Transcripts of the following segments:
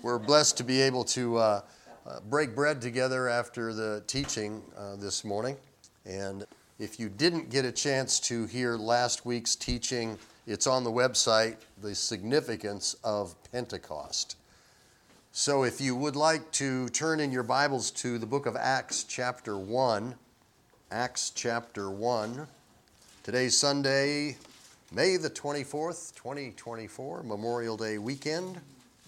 We're blessed to be able to break bread together after the teaching this morning. And if you didn't get a chance to hear last week's teaching, it's on the website, The Significance of Pentecost. So if you would like to turn in your Bibles to the book of Acts chapter 1, Acts chapter 1. Today's Sunday, May the 24th, 2024, Memorial Day weekend.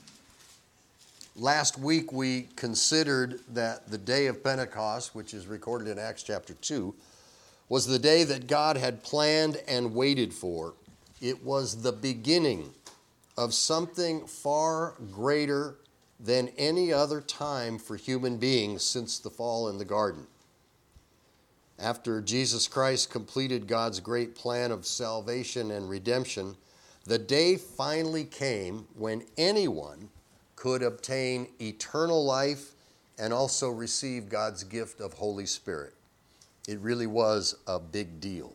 Last week we considered that the day of Pentecost, which is recorded in Acts chapter 2, was the day that God had planned and waited for. It was the beginning of something far greater than any other time for human beings since the fall in the garden. After Jesus Christ completed God's great plan of salvation and redemption, the day finally came when anyone could obtain eternal life and also receive God's gift of Holy Spirit. It really was a big deal.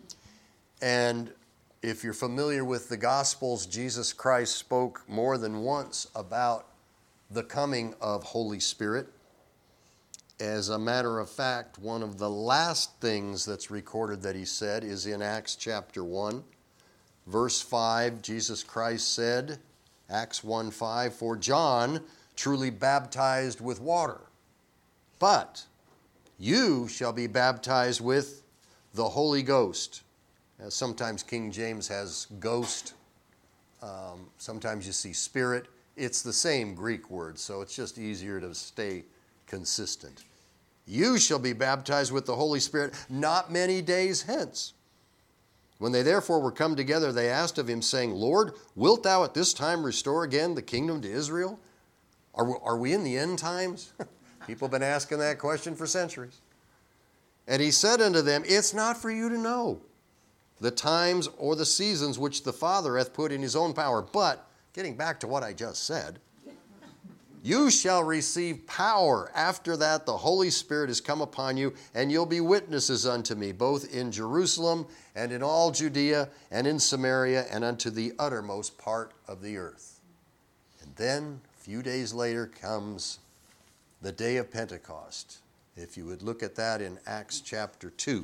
And if you're familiar with the Gospels, Jesus Christ spoke more than once about the coming of Holy Spirit. As a matter of fact, one of the last things that's recorded that he said is in Acts chapter 1, verse 5. Jesus Christ said, Acts 1:5, "For John truly baptized with water, but you shall be baptized with the Holy Ghost." Sometimes King James has ghost. Sometimes you see spirit. It's the same Greek word, so it's just easier to stay consistent. "You shall be baptized with the Holy Spirit not many days hence." When they therefore were come together, they asked of him, saying, "Lord, wilt thou at this time restore again the kingdom to Israel?" Are we in the end times? People have been asking that question for centuries. And he said unto them, "It's not for you to know the times or the seasons which the Father hath put in his own power." But, getting back to what I just said, "You shall receive power. After that the Holy Spirit is come upon you, and you'll be witnesses unto me, both in Jerusalem and in all Judea and in Samaria and unto the uttermost part of the earth." And then, a few days later, comes the day of Pentecost. If you would look at that in Acts chapter 2,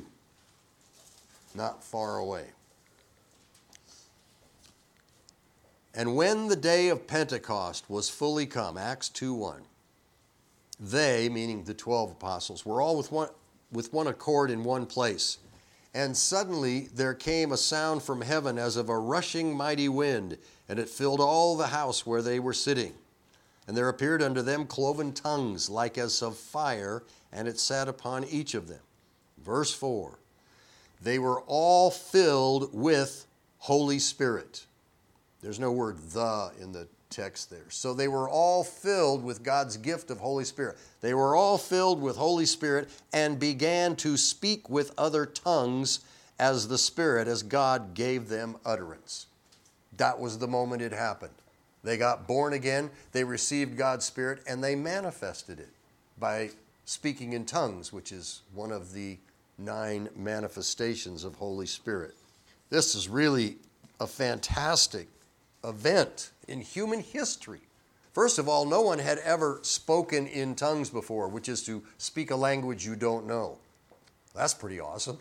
not far away. "And when the day of Pentecost was fully come," Acts 2:1, "they," meaning the 12 apostles, "were all with one accord in one place. And suddenly there came a sound from heaven as of a rushing mighty wind, and it filled all the house where they were sitting. And there appeared unto them cloven tongues like as of fire, and it sat upon each of them." Verse 4, "They were all filled with Holy Spirit." There's no word "the" in the text there. So they were all filled with God's gift of Holy Spirit. They were all filled with Holy Spirit and began to speak with other tongues as God gave them utterance. That was the moment it happened. They got born again, they received God's Spirit, and they manifested it by speaking in tongues, which is one of the 9 manifestations of Holy Spirit. This is really a fantastic event in human history. First of all, no one had ever spoken in tongues before, which is to speak a language you don't know. That's pretty awesome.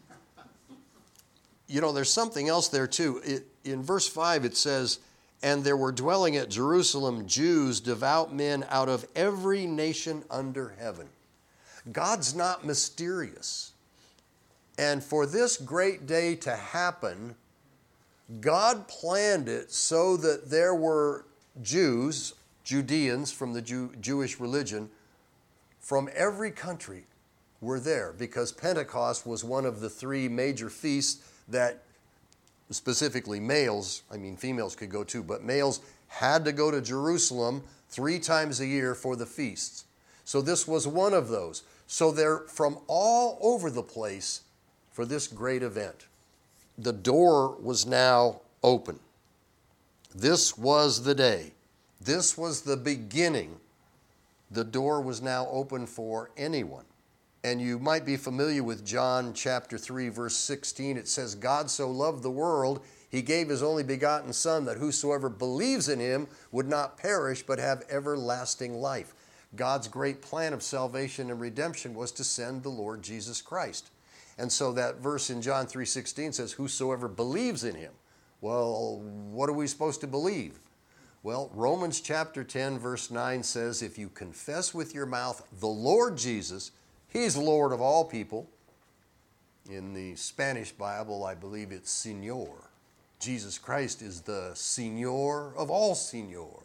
You know, there's something else there too. In verse 5 it says, "And there were dwelling at Jerusalem Jews, devout men out of every nation under heaven." God's not mysterious. And for this great day to happen, God planned it so that there were Jews, Judeans from the Jewish religion, from every country were there, because Pentecost was one of the 3 major feasts that specifically females could go too, but males had to go to Jerusalem 3 times a year for the feasts. So this was one of those. So they're from all over the place for this great event. The door was now open. This was the day. This was the beginning. The door was now open for anyone. And you might be familiar with John chapter 3, verse 16. It says, "God so loved the world, He gave his only begotten Son, that whosoever believes in him would not perish, but have everlasting life. God's great plan of salvation and redemption was to send the Lord Jesus Christ. And so that verse in John 3:16 says, whosoever believes in him. Well, what are we supposed to believe? Well, Romans chapter 10, verse 9 says, if you confess with your mouth the Lord Jesus, he's Lord of all people. In the Spanish Bible, I believe it's Señor. Jesus Christ is the Señor of all señors.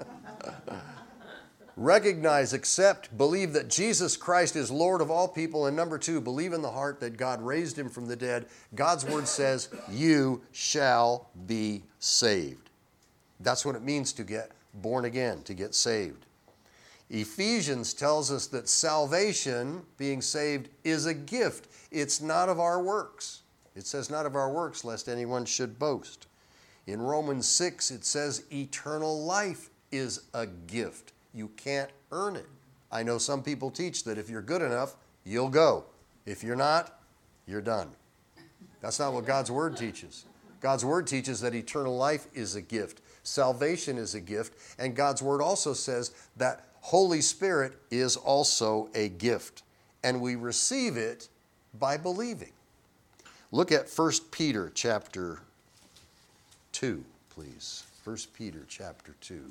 Recognize, accept, believe that Jesus Christ is Lord of all people. And number two, believe in the heart that God raised him from the dead. God's word says, you shall be saved. That's what it means to get born again, to get saved. Ephesians tells us that salvation, being saved, is a gift. It's not of our works. It says not of our works, lest anyone should boast. In Romans 6, it says eternal life is a gift. You can't earn it. I know some people teach that if you're good enough, you'll go. If you're not, you're done. That's not what God's word teaches. God's word teaches that eternal life is a gift. Salvation is a gift. And God's word also says that Holy Spirit is also a gift. And we receive it by believing. Look at 1 Peter chapter 2, please. 1 Peter chapter 2.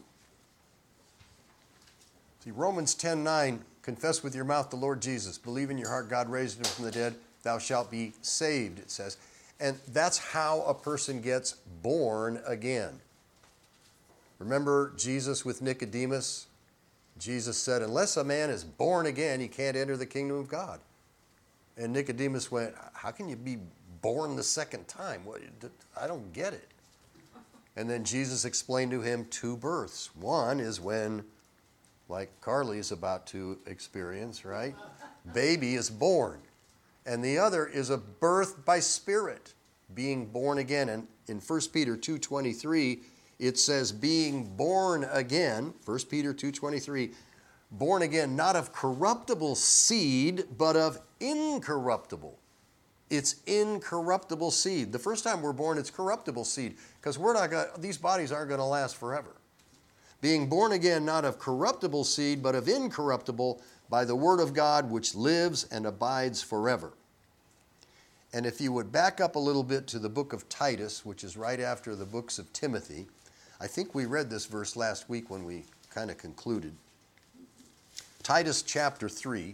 See, Romans 10:9, confess with your mouth the Lord Jesus. Believe in your heart God raised him from the dead. Thou shalt be saved, it says. And that's how a person gets born again. Remember Jesus with Nicodemus? Jesus said, unless a man is born again, he can't enter the kingdom of God. And Nicodemus went, how can you be born the second time? I don't get it. And then Jesus explained to him two births. One is when, like Carly is about to experience, right? Baby is born. And the other is a birth by spirit, being born again. And in 1 Peter 2:23, it says, being born again, 1 Peter 2:23, born again, not of corruptible seed, but of incorruptible. It's incorruptible seed. The first time we're born, it's corruptible seed, because these bodies aren't going to last forever. Being born again, not of corruptible seed, but of incorruptible, by the word of God, which lives and abides forever. And if you would back up a little bit to the book of Titus, which is right after the books of Timothy, I think we read this verse last week when we kind of concluded. Titus chapter 3.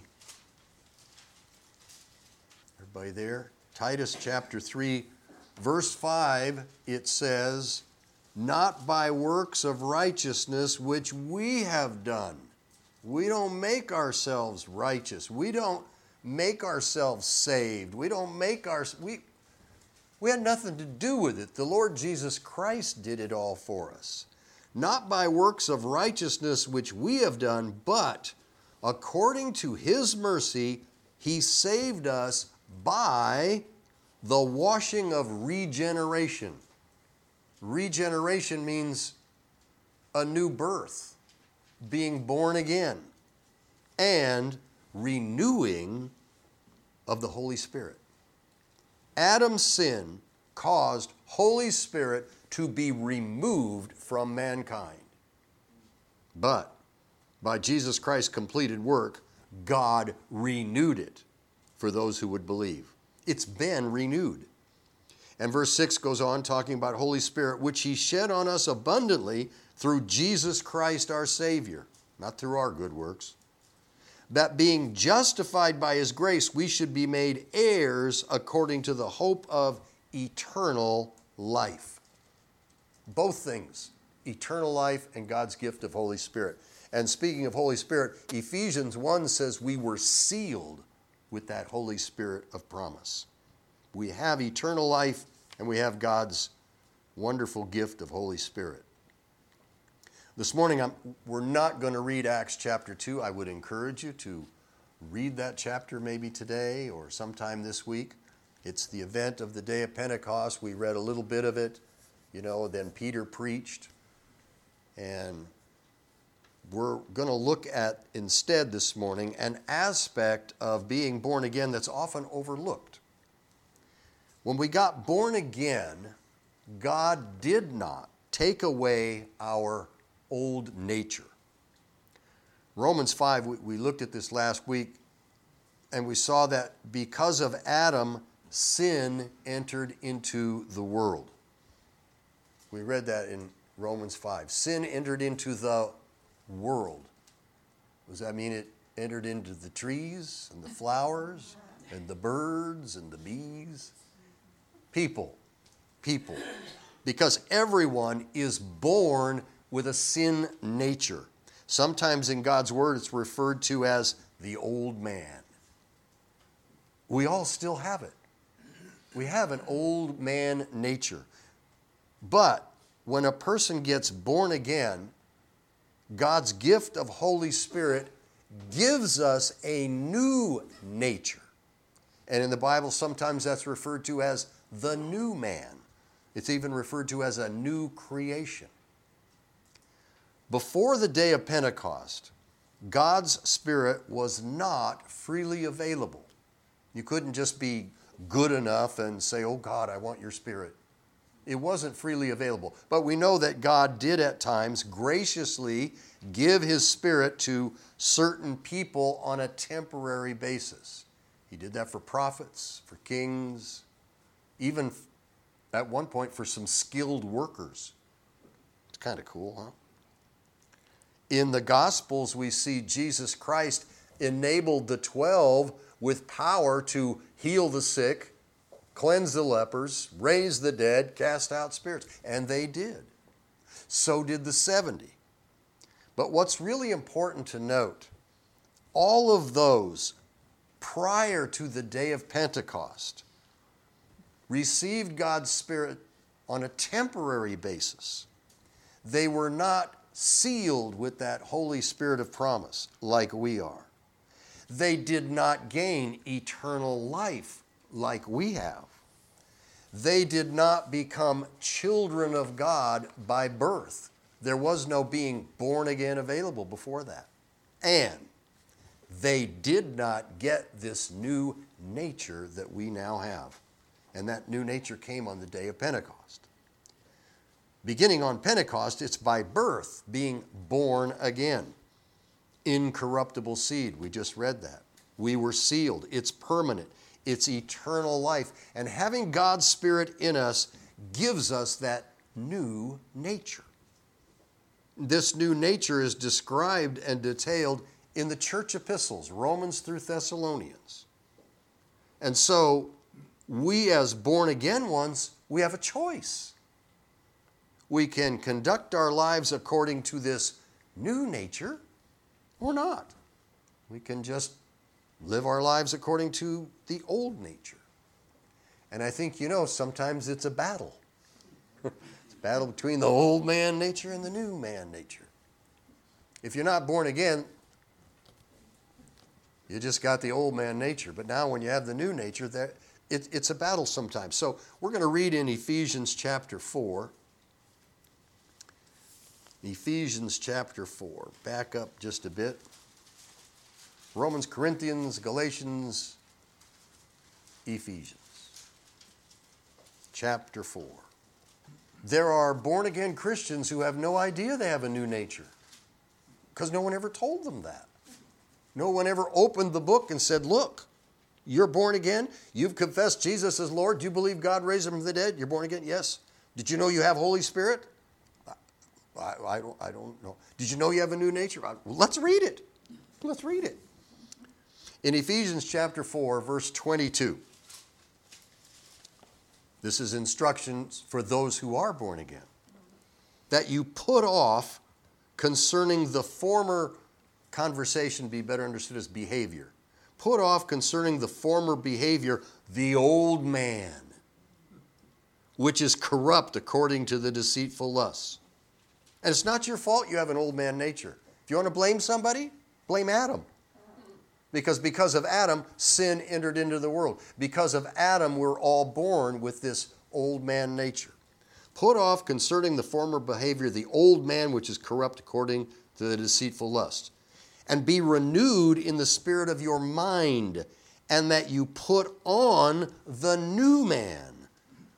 Everybody there? Titus chapter 3, verse 5, it says, not by works of righteousness which we have done. We don't make ourselves righteous. We don't make ourselves saved. We had nothing to do with it. The Lord Jesus Christ did it all for us. Not by works of righteousness which we have done, but according to his mercy, he saved us by the washing of regeneration. Regeneration means a new birth, being born again, and renewing of the Holy Spirit. Adam's sin caused Holy Spirit to be removed from mankind. But by Jesus Christ's completed work, God renewed it for those who would believe. It's been renewed. And verse 6 goes on talking about Holy Spirit, which he shed on us abundantly through Jesus Christ our Savior, not through our good works, that being justified by his grace, we should be made heirs according to the hope of eternal life. Both things, eternal life and God's gift of Holy Spirit. And speaking of Holy Spirit, Ephesians 1 says we were sealed with that Holy Spirit of promise. We have eternal life, and we have God's wonderful gift of Holy Spirit. This morning, we're not going to read Acts chapter 2. I would encourage you to read that chapter maybe today or sometime this week. It's the event of the day of Pentecost. We read a little bit of it, then Peter preached. And we're going to look at instead this morning an aspect of being born again that's often overlooked. When we got born again, God did not take away our old nature. Romans 5, we looked at this last week, and we saw that because of Adam, sin entered into the world. We read that in Romans 5. Sin entered into the world. Does that mean it entered into the trees and the flowers and the birds and the bees? People. Because everyone is born with a sin nature. Sometimes in God's word it's referred to as the old man. We all still have it. We have an old man nature. But when a person gets born again, God's gift of Holy Spirit gives us a new nature. And in the Bible, sometimes that's referred to as the new man. It's even referred to as a new creation. Before the day of Pentecost, God's Spirit was not freely available. You couldn't just be good enough and say, "Oh God, I want your Spirit." It wasn't freely available. But we know that God did at times graciously give His Spirit to certain people on a temporary basis. He did that for prophets, for kings, even at one point for some skilled workers. It's kind of cool, huh? In the Gospels, we see Jesus Christ enabled the 12 with power to heal the sick, cleanse the lepers, raise the dead, cast out spirits. And they did. So did the 70. But what's really important to note, all of those prior to the day of Pentecost received God's Spirit on a temporary basis. They were not sealed with that Holy Spirit of promise like we are. They did not gain eternal life like we have. They did not become children of God by birth. There was no being born again available before that. And they did not get this new nature that we now have. And that new nature came on the day of Pentecost. Beginning on Pentecost, it's by birth, being born again. Incorruptible seed, we just read that. We were sealed. It's permanent. It's eternal life. And having God's Spirit in us gives us that new nature. This new nature is described and detailed in the church epistles, Romans through Thessalonians. And so, we as born again ones, we have a choice. We can conduct our lives according to this new nature or not. We can just live our lives according to the old nature. And I think, sometimes it's a battle. It's a battle between the old man nature and the new man nature. If you're not born again, you just got the old man nature. But now when you have the new nature, it's a battle sometimes. So we're going to read in Ephesians chapter 4. Ephesians chapter 4. Back up just a bit. Romans, Corinthians, Galatians, Ephesians. Chapter 4. There are born-again Christians who have no idea they have a new nature because no one ever told them that. No one ever opened the book and said, "Look, you're born again. You've confessed Jesus as Lord. Do you believe God raised him from the dead? You're born again?" "Yes." "Did you know you have Holy Spirit?" I don't know. "Did you know you have a new nature?" Well, let's read it. Let's read it. In Ephesians chapter 4, verse 22. This is instructions for those who are born again. That you put off concerning the former conversation, be better understood as behavior. Put off concerning the former behavior the old man, which is corrupt according to the deceitful lusts. And it's not your fault you have an old man nature. If you want to blame somebody, blame Adam. Because of Adam, sin entered into the world. Because of Adam, we're all born with this old man nature. Put off concerning the former behavior the old man which is corrupt according to the deceitful lust. And be renewed in the spirit of your mind, and that you put on the new man,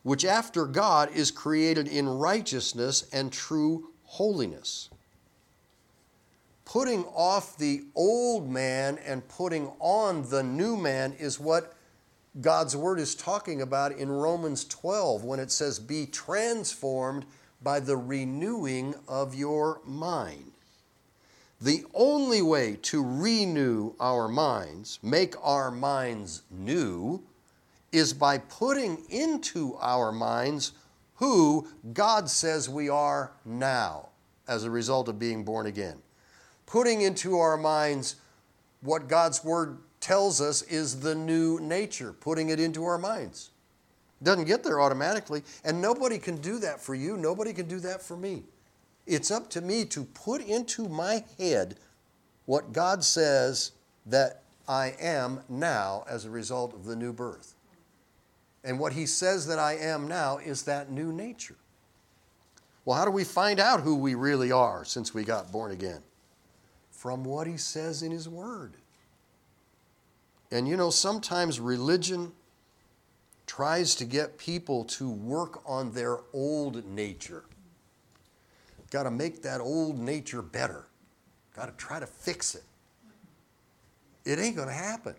which after God is created in righteousness and true holiness. Putting off the old man and putting on the new man is what God's word is talking about in Romans 12 when it says, be transformed by the renewing of your mind. The only way to renew our minds, make our minds new, is by putting into our minds who God says we are now as a result of being born again. Putting into our minds what God's word tells us is the new nature, putting it into our minds. It doesn't get there automatically, and nobody can do that for you. Nobody can do that for me. It's up to me to put into my head what God says that I am now as a result of the new birth. And what he says that I am now is that new nature. Well, how do we find out who we really are since we got born again? From what he says in his word. And you know, sometimes religion tries to get people to work on their old nature. Got to make that old nature better. Got to try to fix it. It ain't going to happen.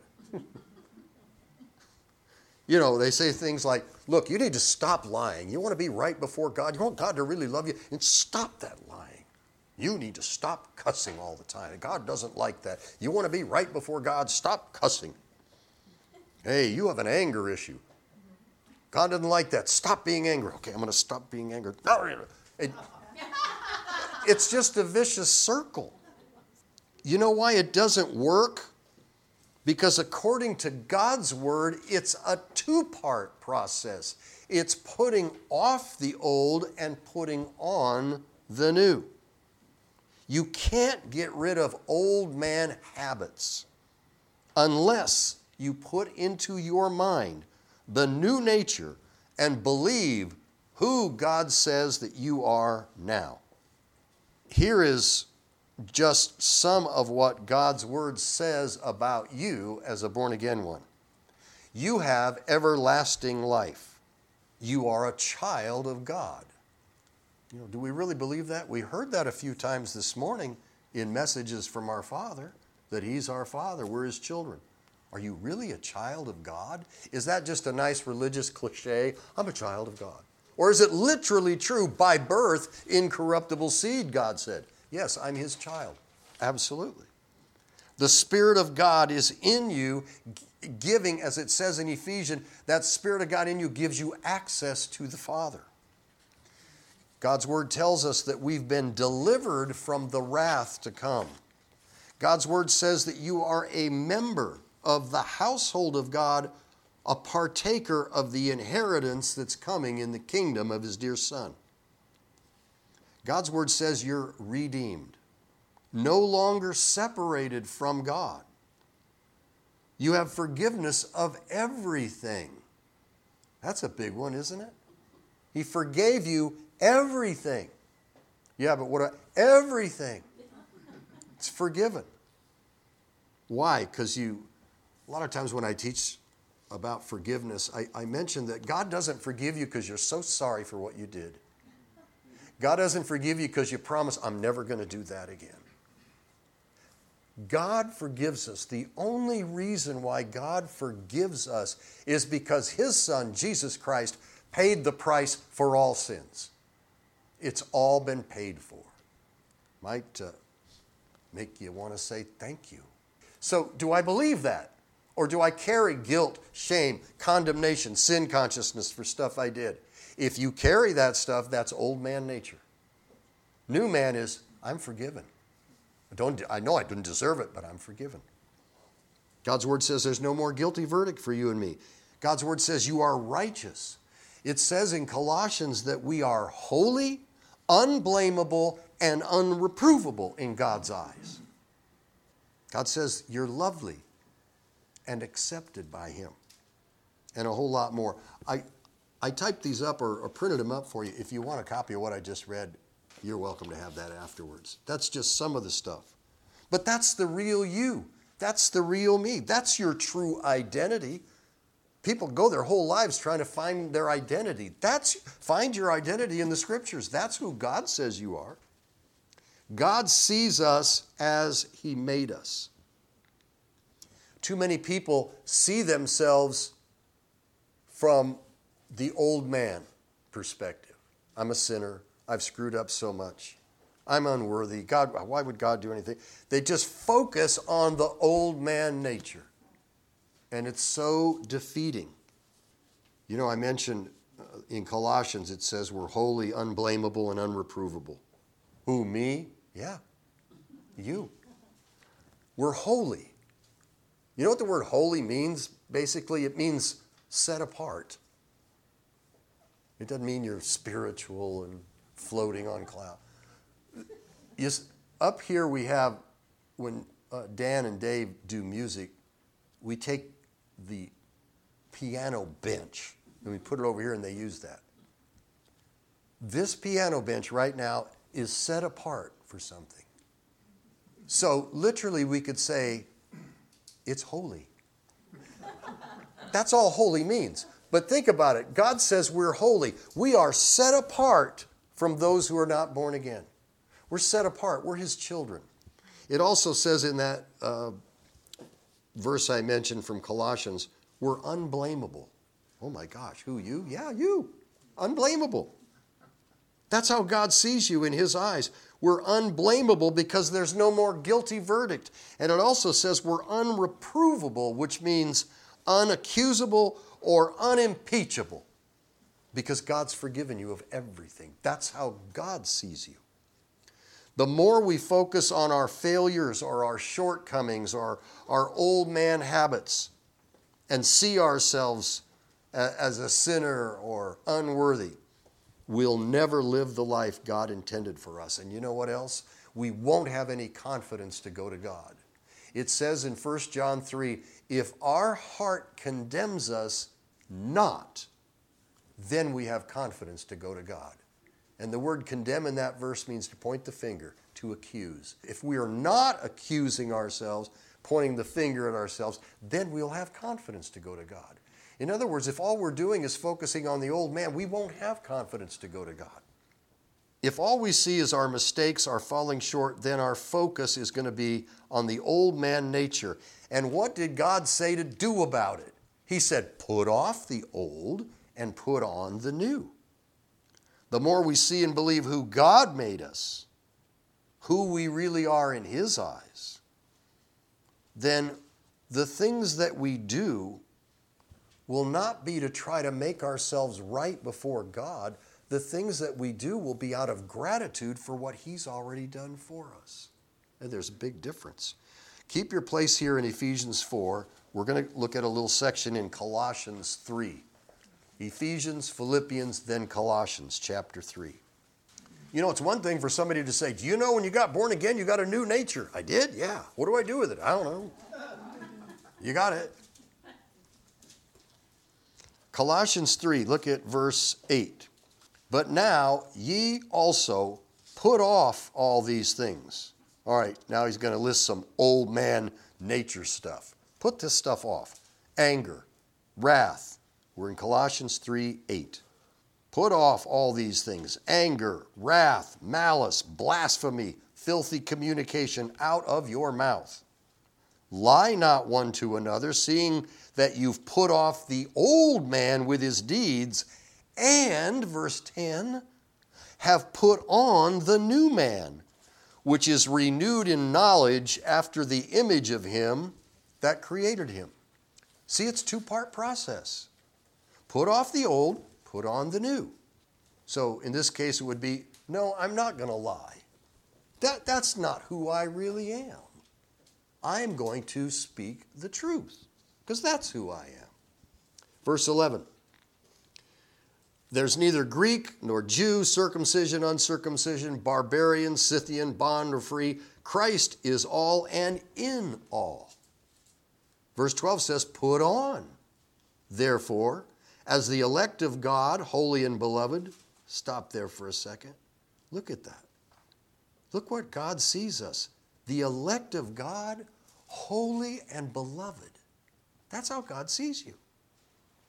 You know, they say things like, look, you need to stop lying. You want to be right before God. You want God to really love you. And stop that lying. You need to stop cussing all the time. God doesn't like that. You want to be right before God. Stop cussing. Hey, you have an anger issue. God doesn't like that. Stop being angry. Okay, I'm going to stop being angry. It's just a vicious circle. You know why it doesn't work? Because according to God's word, it's a two-part process. It's putting off the old and putting on the new. You can't get rid of old man habits unless you put into your mind the new nature and believe who God says that you are now. Here is just some of what God's word says about you as a born-again one. You have everlasting life. You are a child of God. You know, do we really believe that? We heard that a few times this morning in messages from our Father, that he's our Father, we're his children. Are you really a child of God? Is that just a nice religious cliche? I'm a child of God. Or is it literally true, by birth, incorruptible seed, God said? Yes, I'm his child. Absolutely. The Spirit of God is in you, giving, as it says in Ephesians, that Spirit of God in you gives you access to the Father. God's word tells us that we've been delivered from the wrath to come. God's word says that you are a member of the household of God, a partaker of the inheritance that's coming in the kingdom of his dear Son. God's word says you're redeemed, no longer separated from God. You have forgiveness of everything. That's a big one, isn't it? He forgave you everything. Yeah, but what? Everything. It's forgiven. Why? Because a lot of times when I teach about forgiveness, I mention that God doesn't forgive you because you're so sorry for what you did. God doesn't forgive you because you promise, I'm never going to do that again. God forgives us. The only reason why God forgives us is because his Son, Jesus Christ, paid the price for all sins. It's all been paid for. Might make you want to say thank you. So do I believe that? Or do I carry guilt, shame, condemnation, sin consciousness for stuff I did? If you carry that stuff, that's old man nature. New man is, I'm forgiven. I know I didn't deserve it, but I'm forgiven. God's word says there's no more guilty verdict for you and me. God's word says you are righteous. It says in Colossians that we are holy, unblameable, and unreprovable in God's eyes. God says you're lovely and accepted by him, and a whole lot more. I typed these up or printed them up for you. If you want a copy of what I just read, you're welcome to have that afterwards. That's just some of the stuff. But that's the real you. That's the real me. That's your true identity. People go their whole lives trying to find their identity. Find your identity in the Scriptures. That's who God says you are. God sees us as He made us. Too many people see themselves from the old man perspective. I'm a sinner. I've screwed up so much. I'm unworthy. God, why would God do anything? They just focus on the old man nature. And it's so defeating. You know, I mentioned in Colossians it says we're holy, unblameable, and unreprovable. Who, me? Yeah, you. We're holy. You know what the word holy means? Basically, it means set apart. It doesn't mean you're spiritual and floating on cloud. Up here we have, when Dan and Dave do music, we take the piano bench and we put it over here and they use that. This piano bench right now is set apart for something. So literally we could say, it's holy. That's all holy means. But think about it. God says we're holy. We are set apart from those who are not born again. We're set apart. We're His children. It also says in that verse I mentioned from Colossians, we're unblameable. Oh my gosh, who, you? Yeah, you. Unblameable. That's how God sees you in His eyes. We're unblameable because there's no more guilty verdict. And it also says we're unreprovable, which means unaccusable or unimpeachable, because God's forgiven you of everything. That's how God sees you. The more we focus on our failures or our shortcomings or our old man habits and see ourselves as a sinner or unworthy, we'll never live the life God intended for us. And you know what else? We won't have any confidence to go to God. It says in 1 John 3, if our heart condemns us not, then we have confidence to go to God. And the word condemn in that verse means to point the finger, to accuse. If we are not accusing ourselves, pointing the finger at ourselves, then we'll have confidence to go to God. In other words, if all we're doing is focusing on the old man, we won't have confidence to go to God. If all we see is our mistakes, our falling short, then our focus is going to be on the old man nature. And what did God say to do about it? He said, put off the old and put on the new. The more we see and believe who God made us, who we really are in His eyes, then the things that we do will not be to try to make ourselves right before God. The things that we do will be out of gratitude for what He's already done for us. And there's a big difference. Keep your place here in Ephesians 4. We're going to look at a little section in Colossians 3. Ephesians, Philippians, then Colossians chapter 3. You know, it's one thing for somebody to say, do you know when you got born again, you got a new nature? I did? Yeah. What do I do with it? I don't know. You got it. Colossians 3, look at verse 8. But now ye also put off all these things. All right, now he's going to list some old man nature stuff. Put this stuff off. Anger, wrath. We're in Colossians 3, 8. Put off all these things. Anger, wrath, malice, blasphemy, filthy communication out of your mouth. Lie not one to another, seeing that you've put off the old man with his deeds, and, verse 10, have put on the new man, which is renewed in knowledge after the image of Him that created him. See, it's a two-part process. Put off the old, put on the new. So in this case, it would be, no, I'm not going to lie. That's not who I really am. I'm going to speak the truth, because that's who I am. Verse 11. There's neither Greek nor Jew, circumcision, uncircumcision, barbarian, Scythian, bond or free. Christ is all and in all. Verse 12 says, put on, therefore, as the elect of God, holy and beloved. Stop there for a second. Look at that. Look what God sees us. The elect of God, holy and beloved. That's how God sees you.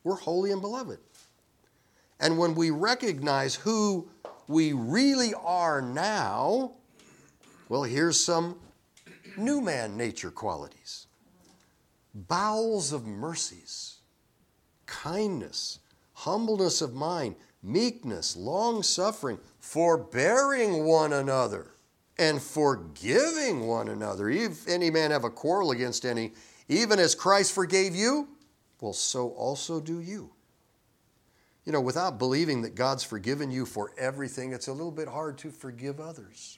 We're holy and beloved. And when we recognize who we really are now, well, here's some new man nature qualities. Bowels of mercies, kindness, humbleness of mind, meekness, long-suffering, forbearing one another, and forgiving one another. If any man have a quarrel against any, even as Christ forgave you, well, so also do you. You know, without believing that God's forgiven you for everything, it's a little bit hard to forgive others.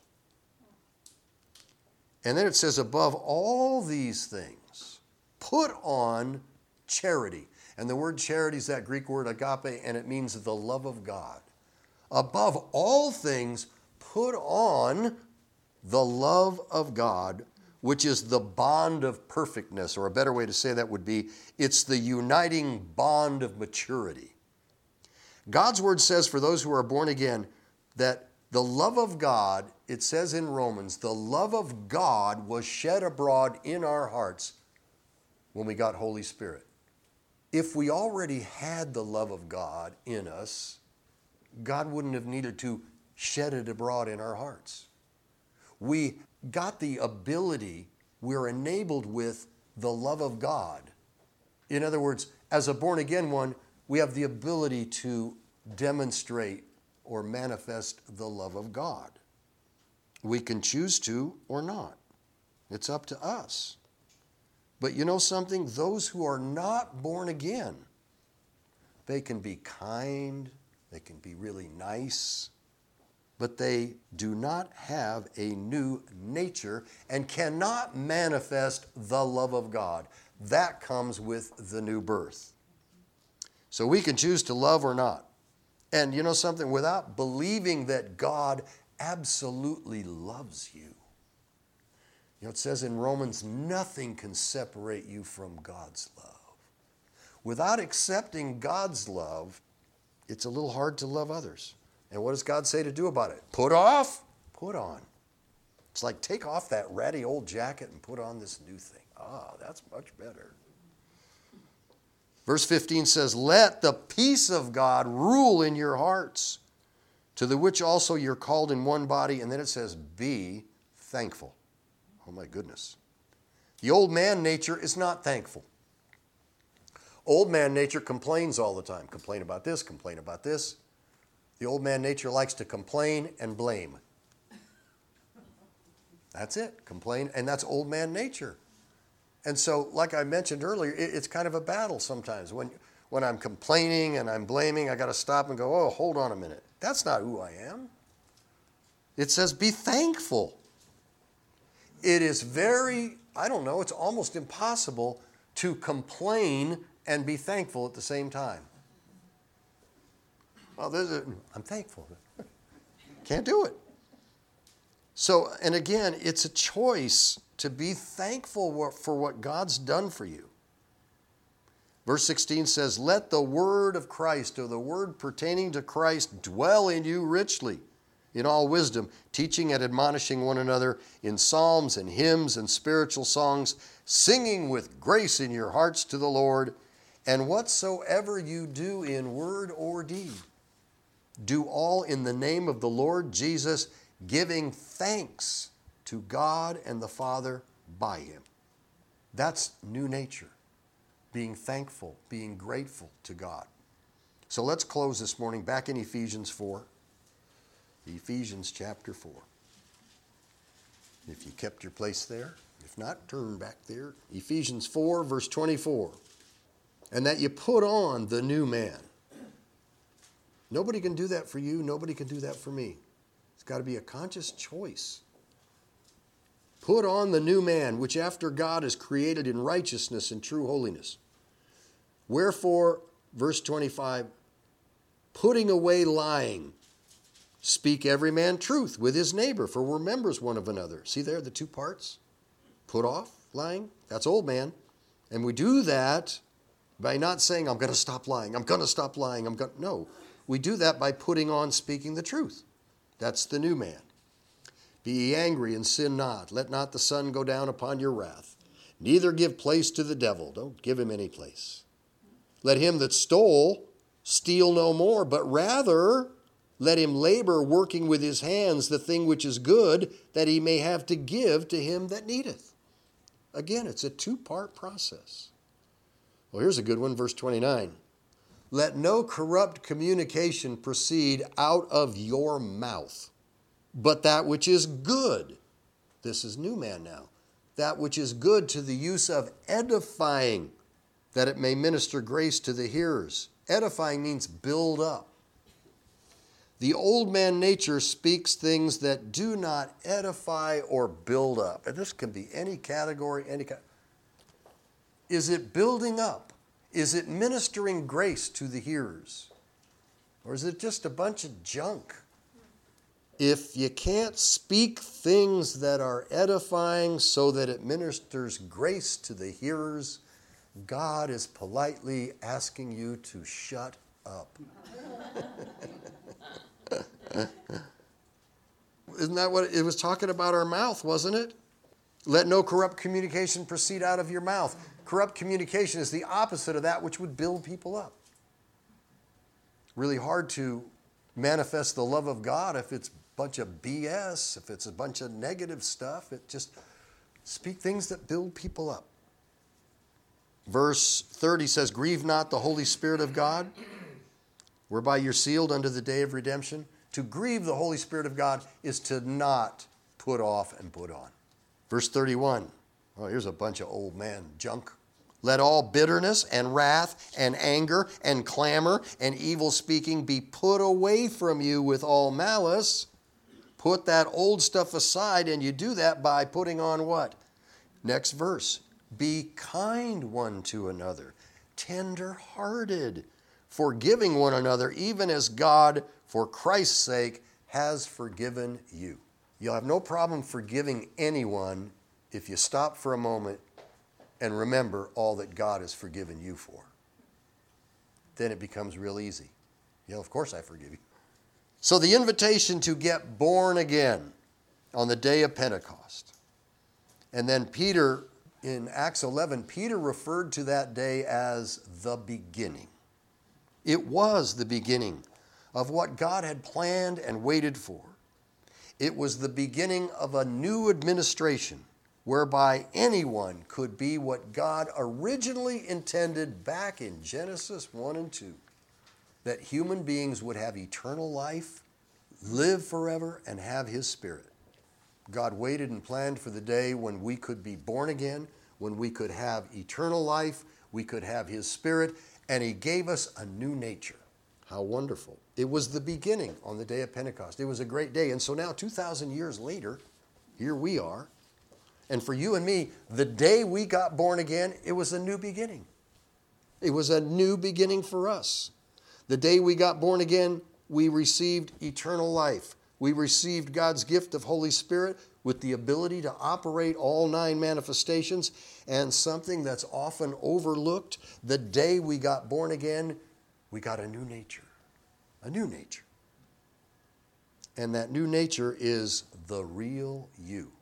And then it says, above all these things, put on charity. And the word charity is that Greek word agape, and it means the love of God. Above all things, put on the love of God, which is the bond of perfectness, or a better way to say that would be, it's the uniting bond of maturity. God's word says for those who are born again that the love of God, it says in Romans, the love of God was shed abroad in our hearts when we got Holy Spirit. If we already had the love of God in us, God wouldn't have needed to shed it abroad in our hearts. We got the ability, we're enabled with the love of God. In other words, as a born-again one, we have the ability to demonstrate or manifest the love of God. We can choose to or not. It's up to us. But you know something? Those who are not born again, they can be kind, they can be really nice, but they do not have a new nature and cannot manifest the love of God. That comes with the new birth. So we can choose to love or not. And you know something? Without believing that God absolutely loves you. You know, it says in Romans, nothing can separate you from God's love. Without accepting God's love, it's a little hard to love others. And what does God say to do about it? Put off, put on. It's like take off that ratty old jacket and put on this new thing. Ah, that's much better. Verse 15 says, let the peace of God rule in your hearts, to the which also you're called in one body. And then it says, be thankful. Oh my goodness. The old man nature is not thankful. Old man nature complains all the time. Complain about this, complain about this. The old man nature likes to complain and blame. That's it, complain, and that's old man nature. And so, like I mentioned earlier, it's kind of a battle sometimes. When I'm complaining and I'm blaming, I got to stop and go, oh, hold on a minute. That's not who I am. It says be thankful. It is it's almost impossible to complain and be thankful at the same time. Well, I'm thankful. Can't do it. So, and again, it's a choice to be thankful for what God's done for you. Verse 16 says, let the word of Christ, or the word pertaining to Christ, dwell in you richly, in all wisdom, teaching and admonishing one another in psalms and hymns and spiritual songs, singing with grace in your hearts to the Lord, and whatsoever you do in word or deed, do all in the name of the Lord Jesus, giving thanks to God and the Father by him. That's new nature. Being thankful, being grateful to God. So let's close this morning back in Ephesians 4. Ephesians chapter 4. If you kept your place there, if not, turn back there. Ephesians 4, verse 24. And that you put on the new man. Nobody can do that for you. Nobody can do that for me. It's got to be a conscious choice. Put on the new man, which after God is created in righteousness and true holiness. Wherefore, verse 25, putting away lying, speak every man truth with his neighbor, for we're members one of another. See there, the two parts? Put off lying, that's old man. And we do that by not saying, I'm going to stop lying, I'm going to stop lying, No, we do that by putting on speaking the truth. That's the new man. Be ye angry and sin not. Let not the sun go down upon your wrath. Neither give place to the devil. Don't give him any place. Let him that stole steal no more, but rather let him labor, working with his hands the thing which is good, that he may have to give to him that needeth. Again, it's a two-part process. Well, here's a good one, verse 29. Let no corrupt communication proceed out of your mouth, but that which is good. This is new man now. That which is good to the use of edifying, that it may minister grace to the hearers. Edifying means build up. The old man nature speaks things that do not edify or build up. And this can be any category, Is it building up? Is it ministering grace to the hearers? Or is it just a bunch of junk? If you can't speak things that are edifying so that it ministers grace to the hearers, God is politely asking you to shut up. Isn't that what it was talking about? Our mouth, wasn't it? Let no corrupt communication proceed out of your mouth. Corrupt communication is the opposite of that which would build people up. Really hard to manifest the love of God if it's a bunch of BS, if it's a bunch of negative stuff. It just speak things that build people up. Verse 30 says, grieve not the Holy Spirit of God, whereby you're sealed unto the day of redemption. To grieve the Holy Spirit of God is to not put off and put on. Verse 31. Oh, here's a bunch of old man junk. Let all bitterness and wrath and anger and clamor and evil speaking be put away from you with all malice. Put that old stuff aside, and you do that by putting on what? Next verse. Be kind one to another, tender-hearted, forgiving one another, even as God, for Christ's sake, has forgiven you. You'll have no problem forgiving anyone if you stop for a moment and remember all that God has forgiven you for. Then it becomes real easy. Yeah, of course I forgive you. So the invitation to get born again on the day of Pentecost. And then Peter, in Acts 11, Peter referred to that day as the beginning. It was the beginning of what God had planned and waited for. It was the beginning of a new administration whereby anyone could be what God originally intended back in Genesis 1 and 2, that human beings would have eternal life, live forever, and have His Spirit. God waited and planned for the day when we could be born again, when we could have eternal life, we could have His Spirit, and He gave us a new nature. How wonderful. It was the beginning on the day of Pentecost. It was a great day. And so now, 2,000 years later, here we are. And for you and me, the day we got born again, it was a new beginning. It was a new beginning for us. The day we got born again, we received eternal life. We received God's gift of Holy Spirit with the ability to operate all 9 manifestations. And something that's often overlooked, the day we got born again, we got a new nature. A new nature. And that new nature is the real you.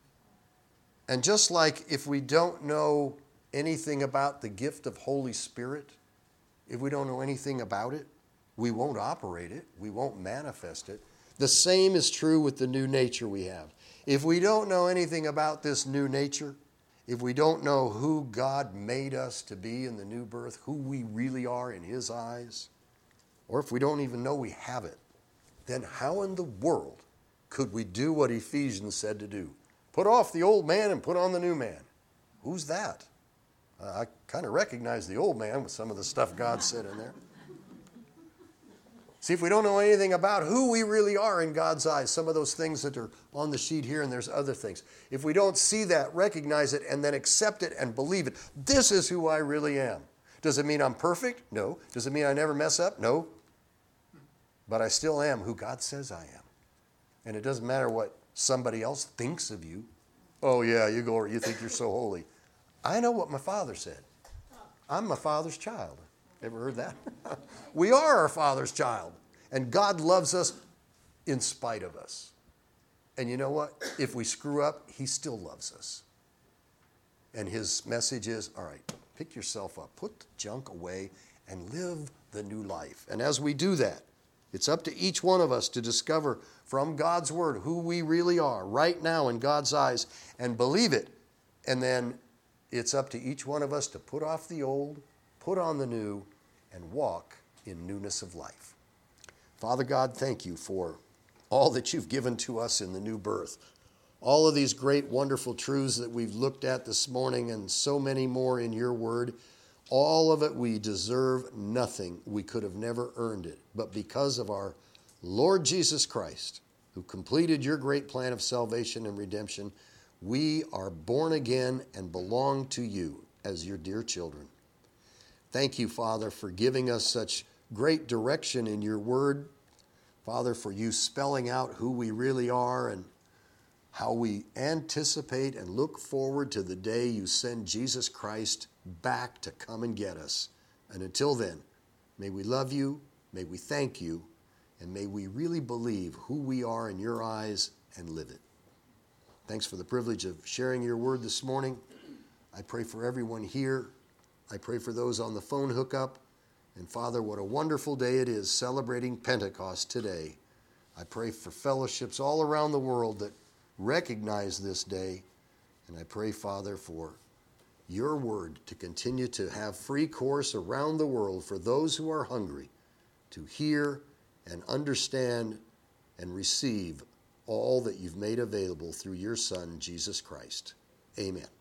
And just like if we don't know anything about the gift of Holy Spirit, if we don't know anything about it, we won't operate it, we won't manifest it. The same is true with the new nature we have. If we don't know anything about this new nature, if we don't know who God made us to be in the new birth, who we really are in His eyes, or if we don't even know we have it, then how in the world could we do what Ephesians said to do? Put off the old man and put on the new man. Who's that? I kind of recognize the old man with some of the stuff God said in there. See, if we don't know anything about who we really are in God's eyes, some of those things that are on the sheet here, and there's other things. If we don't see that, recognize it, and then accept it and believe it, this is who I really am. Does it mean I'm perfect? No. Does it mean I never mess up? No. But I still am who God says I am. And it doesn't matter what somebody else thinks of you. Oh, yeah, you think you're so holy. I know what my Father said. I'm my Father's child. Ever heard that? We are our Father's child. And God loves us in spite of us. And you know what? If we screw up, He still loves us. And His message is, all right, pick yourself up. Put the junk away and live the new life. And as we do that, it's up to each one of us to discover from God's word who we really are right now in God's eyes and believe it. And then it's up to each one of us to put off the old, put on the new, and walk in newness of life. Father God, thank you for all that you've given to us in the new birth. All of these great, wonderful truths that we've looked at this morning and so many more in your word. All of it, we deserve nothing. We could have never earned it. But because of our Lord Jesus Christ, who completed your great plan of salvation and redemption, we are born again and belong to you as your dear children. Thank you, Father, for giving us such great direction in your word. Father, for you spelling out who we really are and how we anticipate and look forward to the day you send Jesus Christ back to come and get us. And until then, may we love you, may we thank you, and may we really believe who we are in your eyes and live it. Thanks for the privilege of sharing your word this morning. I pray for everyone here. I pray for those on the phone hookup. And Father, what a wonderful day it is celebrating Pentecost today. I pray for fellowships all around the world that recognize this day. And I pray, Father, for your word to continue to have free course around the world for those who are hungry to hear and understand and receive all that you've made available through your Son, Jesus Christ. Amen.